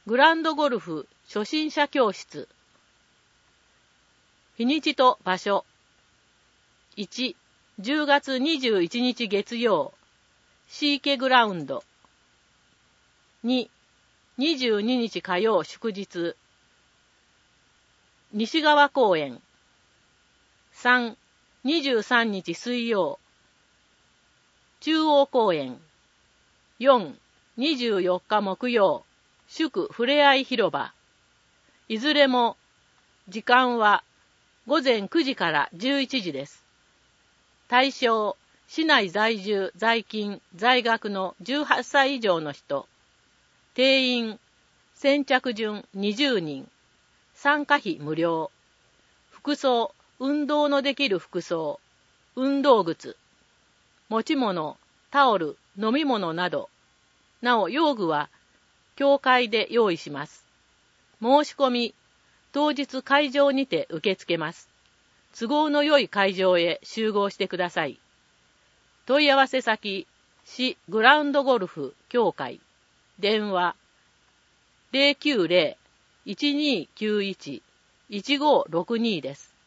グランドゴルフ初心者教室。日にちと場所。1、10月21日月曜、シーケグラウンド。2、22日火曜祝日、西側公園。3、23日水曜、中央公園。4、24日木曜、祝ふれあい広場。いずれも時間は午前9時から11時です。対象、市内在住、在勤、在学の18歳以上の人。定員、先着順20人。参加費無料。服装、運動のできる服装。運動靴。持ち物、タオル、飲み物など。なお、用具は、教会で用意します。申し込み、当日会場にて受け付けます。都合の良い会場へ集合してください。問い合わせ先、市グラウンドゴルフ協会。電話、090-1291-1562です。